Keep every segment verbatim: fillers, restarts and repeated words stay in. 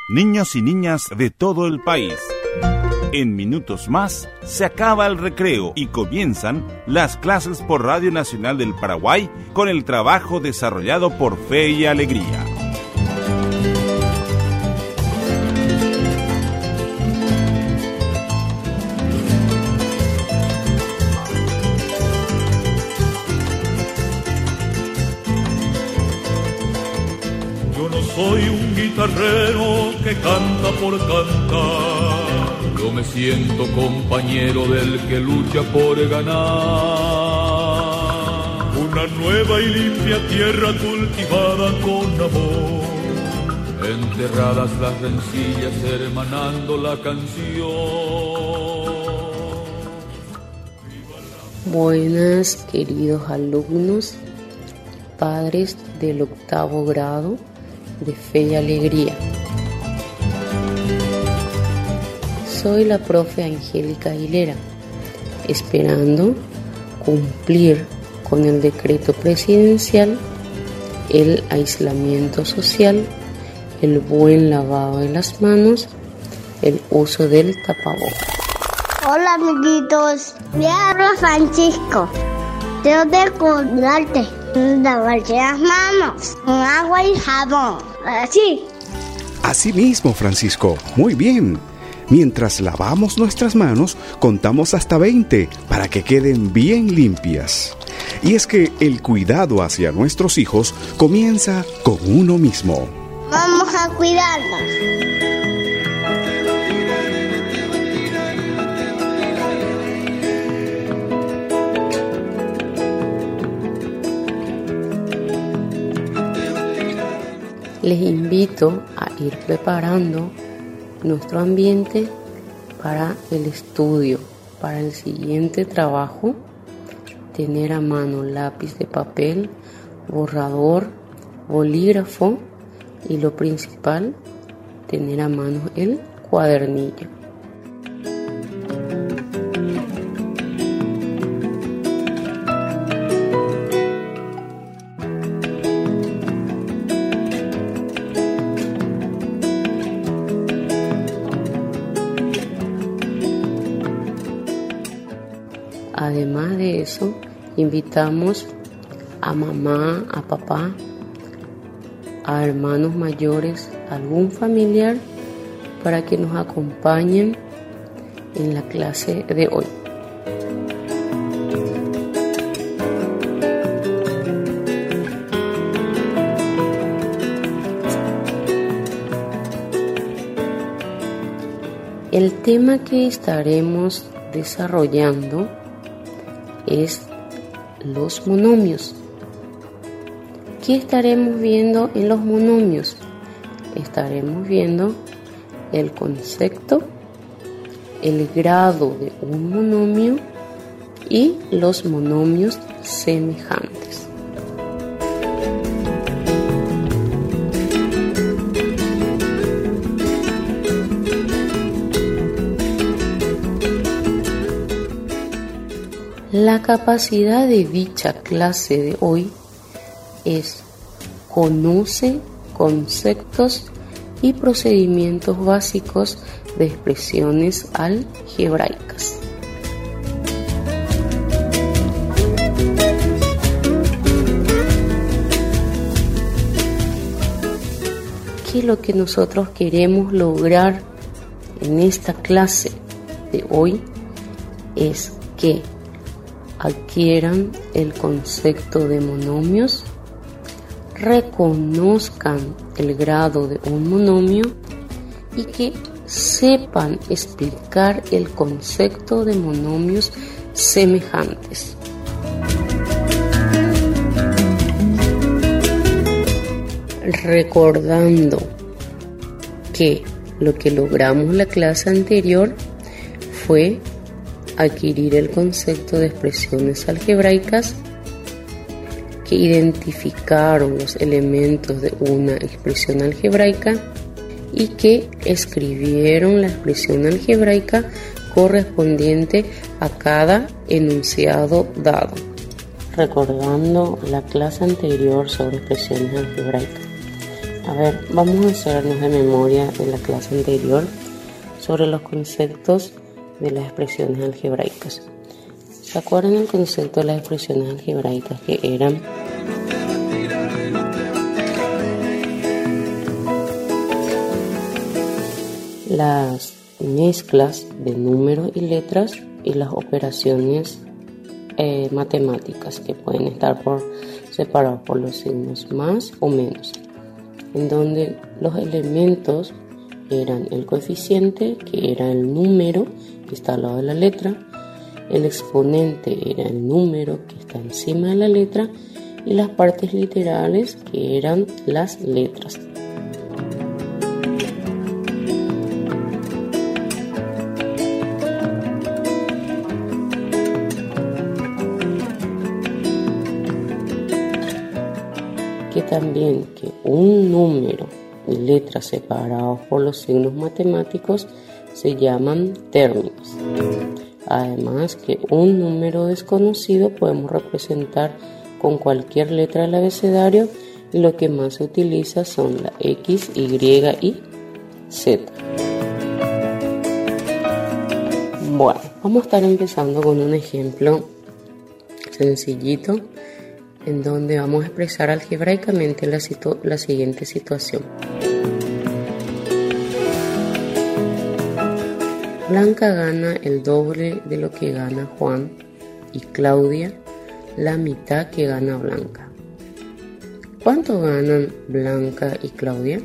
niños y niñas de todo el país. En minutos más se acaba el recreo y comienzan las clases por Radio Nacional del Paraguay con el trabajo desarrollado por Fe y Alegría. Soy un guitarrero que canta por cantar. Yo me siento compañero del que lucha por ganar. Una nueva y limpia tierra cultivada con amor. Enterradas las rencillas, hermanando la canción. Buenas, queridos alumnos, padres del octavo grado de Fe y Alegría. Soy la profe Angélica Aguilera, esperando cumplir con el decreto presidencial, el aislamiento social, el buen lavado de las manos, el uso del tapabocas. Hola amiguitos, me hablo Francisco. Tengo que cuidarte, lavarse las manos con agua y jabón. Así. Así mismo, Francisco. Muy bien. Mientras lavamos nuestras manos, contamos hasta veinte para que queden bien limpias. Y es que el cuidado hacia nuestros hijos comienza con uno mismo. Vamos a cuidarnos. Les invito a ir preparando nuestro ambiente para el estudio, para el siguiente trabajo. Tener a mano lápiz de papel, borrador, bolígrafo y lo principal, tener a mano el cuadernillo. Además de eso, invitamos a mamá, a papá, a hermanos mayores, a algún familiar para que nos acompañen en la clase de hoy. El tema que estaremos desarrollando es los monomios. ¿Qué estaremos viendo en los monomios? Estaremos viendo el concepto, el grado de un monomio y los monomios semejantes. La capacidad de dicha clase de hoy es conoce conceptos y procedimientos básicos de expresiones algebraicas. ¿Qué es lo que nosotros queremos lograr en esta clase de hoy? Es que adquieran el concepto de monomios, reconozcan el grado de un monomio y que sepan explicar el concepto de monomios semejantes. Recordando que lo que logramos la clase anterior fue adquirir el concepto de expresiones algebraicas que identificaron los elementos de una expresión algebraica y que escribieron la expresión algebraica correspondiente a cada enunciado dado. Recordando la clase anterior sobre expresiones algebraicas, A ver, vamos a hacernos de memoria de la clase anterior sobre los conceptos de las expresiones algebraicas. ¿Se acuerdan el concepto de las expresiones algebraicas que eran? Las mezclas de números y letras y las operaciones eh, matemáticas que pueden estar por, separados por los signos más o menos, en donde los elementos eran el coeficiente, que era el número que está al lado de la letra, el exponente era el número que está encima de la letra y las partes literales, que eran las letras. Que también que un número y letras separados por los signos matemáticos se llaman términos. Además que un número desconocido podemos representar con cualquier letra del abecedario y lo que más se utiliza son la X, Y y Z. Bueno, vamos a estar empezando con un ejemplo sencillito en donde vamos a expresar algebraicamente la, situ- la siguiente situación. Blanca gana el doble de lo que gana Juan y Claudia la mitad que gana Blanca. ¿Cuánto ganan Blanca y Claudia?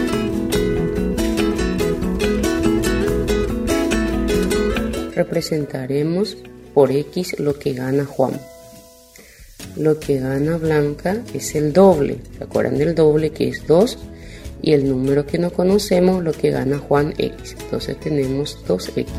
Representaremos por X lo que gana Juan. Lo que gana Blanca es el doble. ¿Se acuerdan del doble, que es dos? Y el número que no conocemos, lo que gana Juan, X. Entonces tenemos dos X.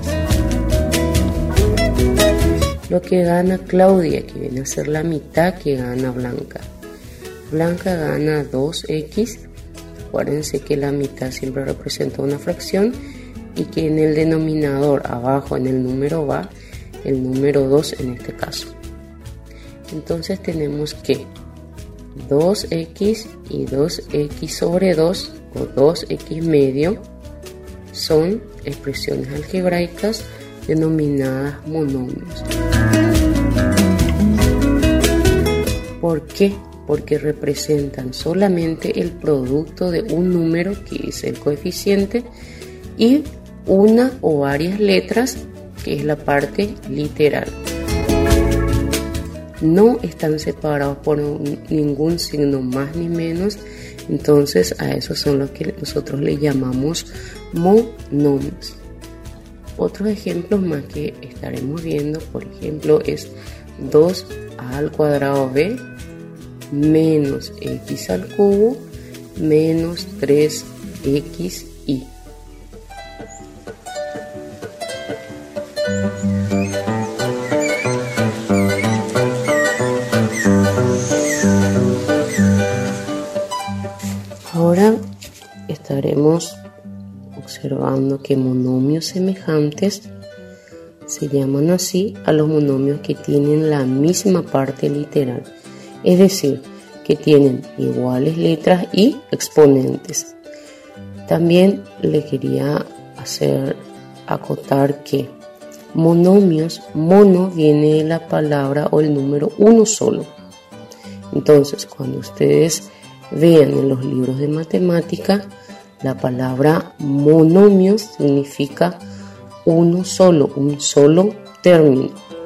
Lo que gana Claudia, que viene a ser la mitad que gana Blanca. Blanca gana dos X. Acuérdense que la mitad siempre representa una fracción y que en el denominador abajo, en el número va el número dos en este caso. Entonces tenemos que dos X y dos X sobre dos o dos X medio son expresiones algebraicas denominadas monomios. ¿Por qué? Porque representan solamente el producto de un número, que es el coeficiente, y una o varias letras, que es la parte literal. No están separados por ningún signo más ni menos, entonces a esos son los que nosotros le llamamos monomios. Otros ejemplos más que estaremos viendo, por ejemplo, es dos a al cuadrado b menos x al cubo menos tres x y. Ahora estaremos observando que monomios semejantes se llaman así a los monomios que tienen la misma parte literal, es decir, que tienen iguales letras y exponentes. También le quería hacer acotar que monomios, mono viene de la palabra o el número uno solo. Entonces, cuando ustedes vean en los libros de matemática, la palabra monomios significa uno solo, un solo término.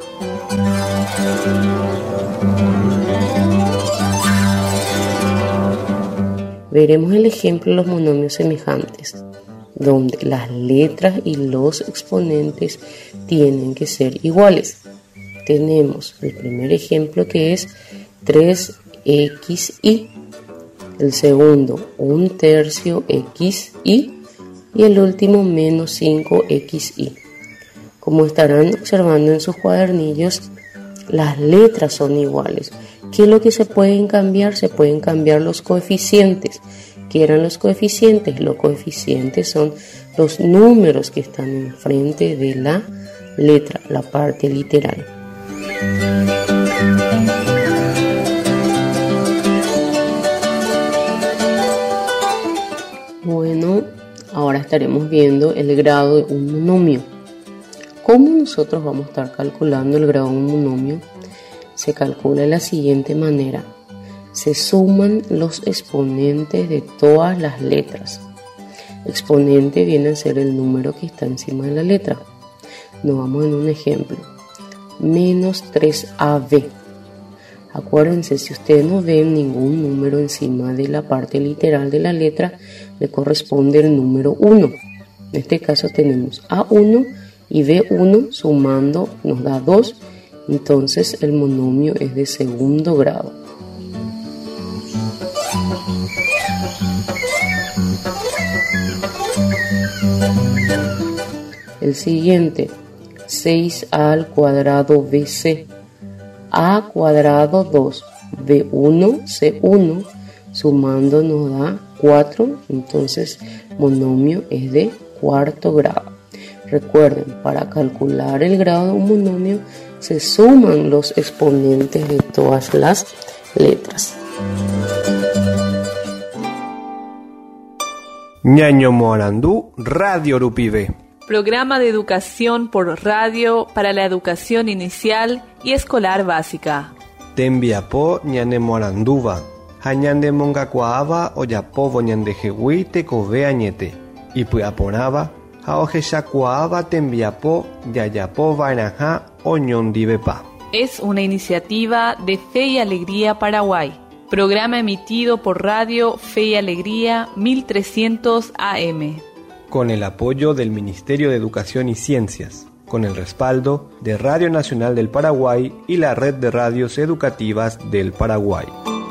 Veremos el ejemplo de los monomios semejantes, donde las letras y los exponentes tienen que ser iguales. Tenemos el primer ejemplo, que es tres x y, el segundo un tercio x y, y el último menos cinco x y. Como estarán observando en sus cuadernillos, las letras son iguales. ¿Qué es lo que se pueden cambiar? Se pueden cambiar los coeficientes. ¿Qué eran los coeficientes? Los coeficientes son los números que están enfrente de la letra, la parte literal. Bueno, ahora estaremos viendo el grado de un monomio. ¿Cómo nosotros vamos a estar calculando el grado de un monomio? Se calcula de la siguiente manera. Se suman los exponentes de todas las letras. Exponente viene a ser el número que está encima de la letra. Nos vamos en un ejemplo. Menos tres A B. Acuérdense, si ustedes no ven ningún número encima de la parte literal de la letra, le corresponde el número uno. En este caso tenemos A uno y B uno, sumando nos da dos. Entonces el monomio es de segundo grado. El siguiente, seis A al cuadrado B C, A cuadrado dos, B uno, C uno, sumando nos da cuatro, entonces monomio es de cuarto grado. Recuerden, para calcular el grado de un monomio se suman los exponentes de todas las letras. Ñaño Moarandú, Radio Rupivé. Programa de educación por radio para la educación inicial y escolar básica. Tembiapó ñane Moaranduva. Hañande mongacuaaba oyapovo ñandejehui tekove añete. Y puyaporaba haojeshacuaaba tembiapó yayapo vainaja oñondivepa. Es una iniciativa de Fe y Alegría Paraguay. Programa emitido por Radio Fe y Alegría mil trescientos A M. Con el apoyo del Ministerio de Educación y Ciencias, con el respaldo de Radio Nacional del Paraguay y la Red de Radios Educativas del Paraguay.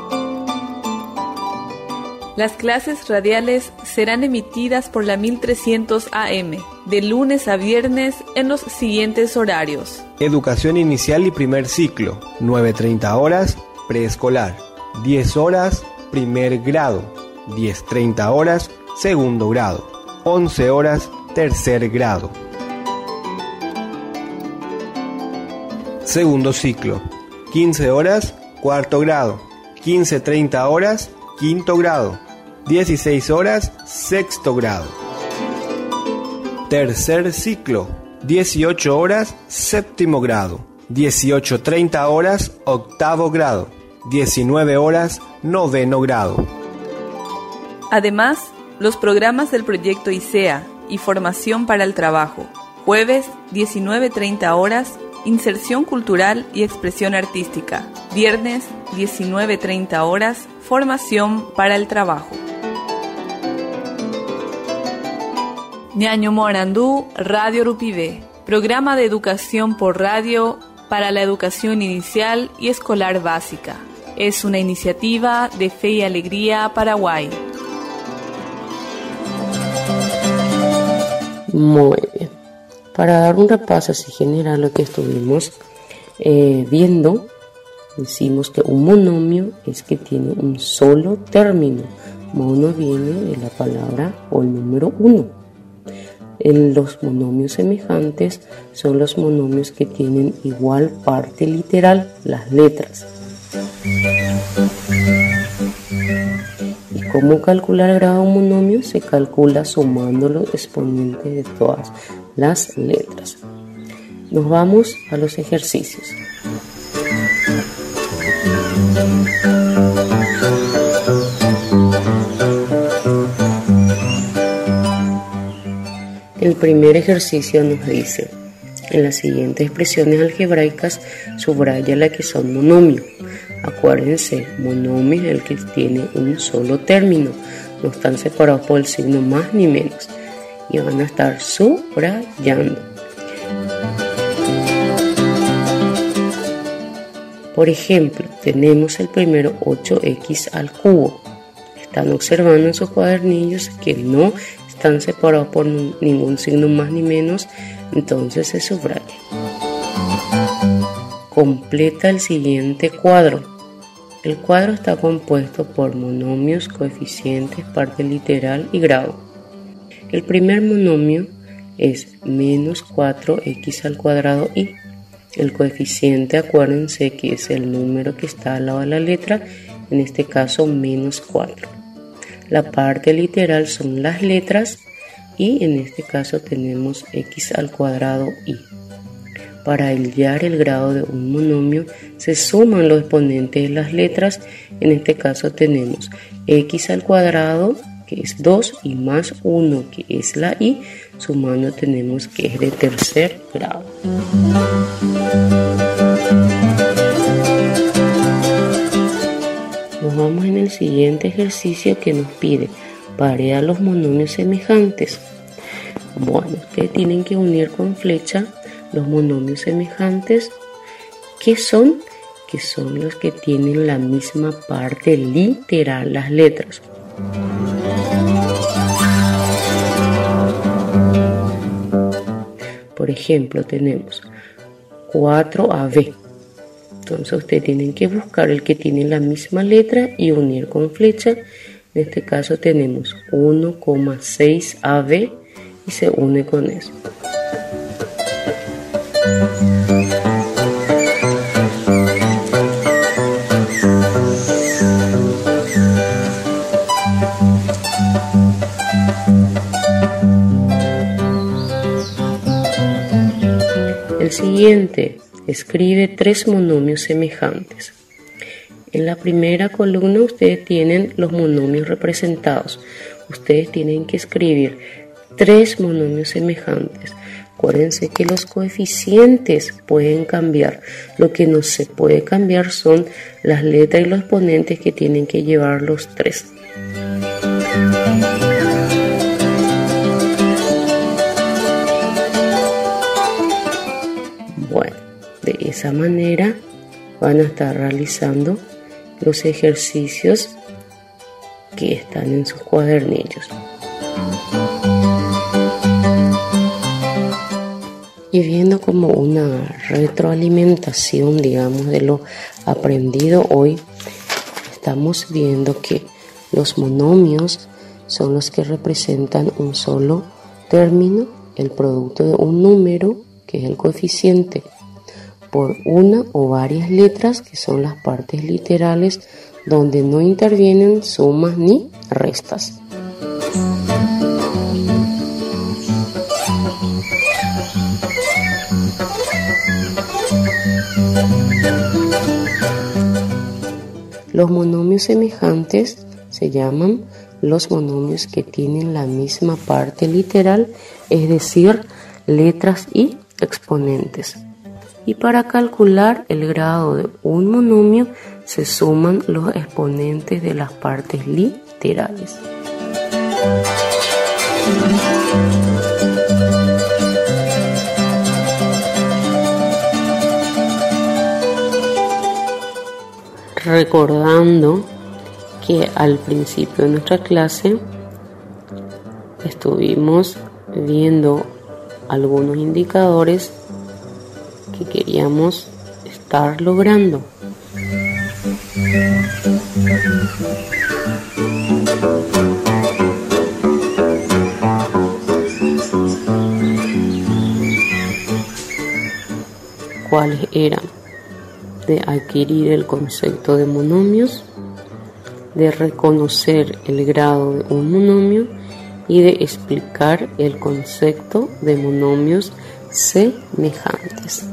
Las clases radiales serán emitidas por la mil trescientos A M, de lunes a viernes en los siguientes horarios. Educación inicial y primer ciclo, nueve treinta horas, preescolar, diez horas, primer grado, diez treinta horas, segundo grado, once horas, tercer grado. Segundo ciclo, quince horas, cuarto grado, quince treinta horas, quinto grado, dieciséis horas, sexto grado. Tercer ciclo, dieciocho horas, séptimo grado, dieciocho treinta horas, octavo grado, diecinueve horas, noveno grado. Además, los programas del proyecto I C E A y Formación para el Trabajo. Jueves, diecinueve treinta horas, Inserción Cultural y Expresión Artística. Viernes, diecinueve treinta horas, Formación para el Trabajo. Ñaño Moarandú, Radio Rupivé. Programa de educación por radio para la educación inicial y escolar básica. Es una iniciativa de Fe y Alegría Paraguay. Muy bien. Para dar un repaso así general lo que estuvimos eh, viendo, decimos que un monomio es que tiene un solo término. Mono viene de la palabra o el número uno. En los monomios semejantes son los monomios que tienen igual parte literal, las letras. ¿Y cómo calcular el grado de un monomio? Se calcula sumando los exponentes de todas las letras. Nos vamos a los ejercicios. El primer ejercicio nos dice: en las siguientes expresiones algebraicas subraya la que son monomio. Acuérdense, monomio es el que tiene un solo término, no están separados por el signo más ni menos y van a estar subrayando. Por ejemplo, tenemos el primero ocho equis al cubo. Están observando en sus cuadernillos que no están separados por ningún signo más ni menos, entonces se subraya. Completa el siguiente cuadro. El cuadro está compuesto por monomios, coeficientes, parte literal y grado. El primer monomio es menos cuatro equis al cuadrado y el coeficiente, acuérdense que es el número que está al lado de la letra, en este caso menos cuatro. La parte literal son las letras y en este caso tenemos x al cuadrado y. Para hallar el grado de un monomio se suman los exponentes de las letras. En este caso tenemos x al cuadrado, que es dos, y más uno, que es la y. Sumando tenemos que es de tercer grado. Nos vamos en el siguiente ejercicio que nos pide parear los monomios semejantes. Bueno, ustedes tienen que unir con flecha los monomios semejantes. ¿Qué son? Que son los que tienen la misma parte literal, las letras. Por ejemplo, tenemos cuatro A B. Entonces ustedes tienen que buscar el que tiene la misma letra y unir con flecha. En este caso tenemos uno coma seis A B y se une con eso. El siguiente, escribe tres monomios semejantes. En la primera columna ustedes tienen los monomios representados. Ustedes tienen que escribir tres monomios semejantes. Acuérdense que los coeficientes pueden cambiar. Lo que no se puede cambiar son las letras y los exponentes que tienen que llevar los tres. Bueno, de esa manera van a estar realizando los ejercicios que están en sus cuadernillos. Y viendo como una retroalimentación, digamos, de lo aprendido hoy, estamos viendo que los monomios son los que representan un solo término, el producto de un número, que es el coeficiente, por una o varias letras, que son las partes literales, donde no intervienen sumas ni restas. Los monomios semejantes se llaman los monomios que tienen la misma parte literal, es decir, letras y exponentes. Y para calcular el grado de un monomio se suman los exponentes de las partes literales. Recordando que al principio de nuestra clase estuvimos viendo algunos indicadores que queríamos estar logrando. ¿Cuáles eran? De adquirir el concepto de monomios, de reconocer el grado de un monomio y de explicar el concepto de monomios semejantes.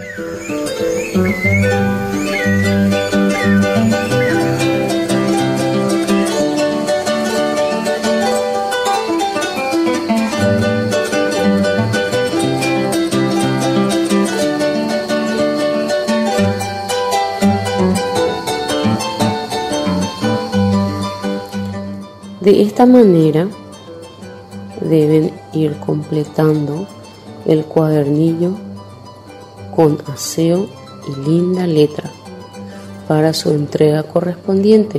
De esta manera deben ir completando el cuadernillo con aseo y linda letra para su entrega correspondiente.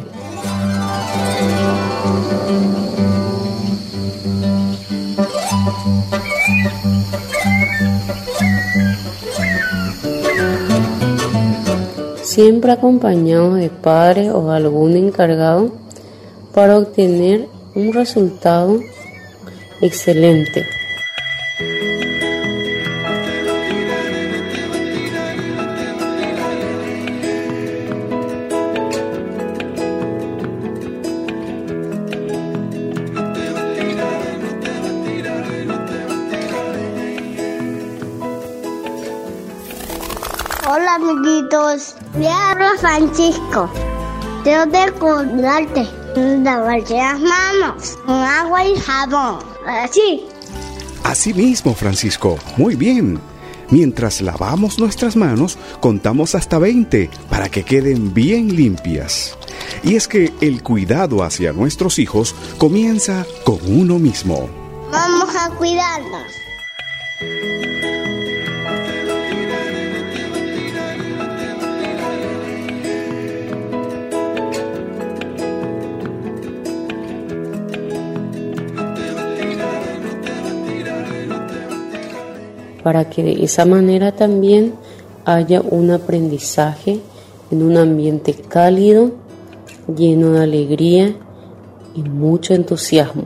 Siempre acompañado de padres o algún encargado para obtener un resultado excelente. amiguitos. Le hablo Francisco. Tengo que cuidarte. Lavarse las manos con agua y jabón. Así. Así mismo, Francisco. Muy bien. Mientras lavamos nuestras manos, contamos hasta veinte para que queden bien limpias. Y es que el cuidado hacia nuestros hijos comienza con uno mismo. Vamos a cuidarnos. Para que de esa manera también haya un aprendizaje en un ambiente cálido, lleno de alegría y mucho entusiasmo.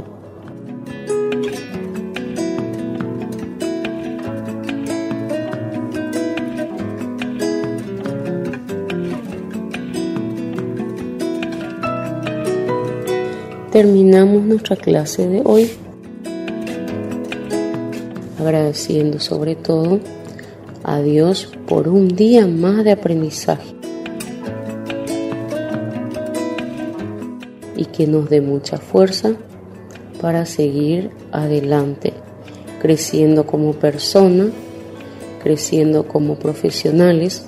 Terminamos nuestra clase de hoy agradeciendo sobre todo a Dios por un día más de aprendizaje y que nos dé mucha fuerza para seguir adelante, creciendo como persona, creciendo como profesionales,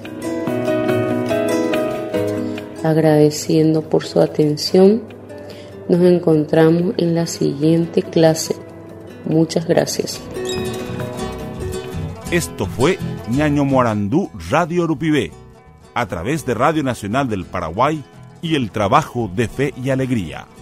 agradeciendo por su atención. Nos encontramos en la siguiente clase. Muchas gracias. Esto fue Ñaño Morandú Radio Urupibé, a través de Radio Nacional del Paraguay y el trabajo de fe y alegría.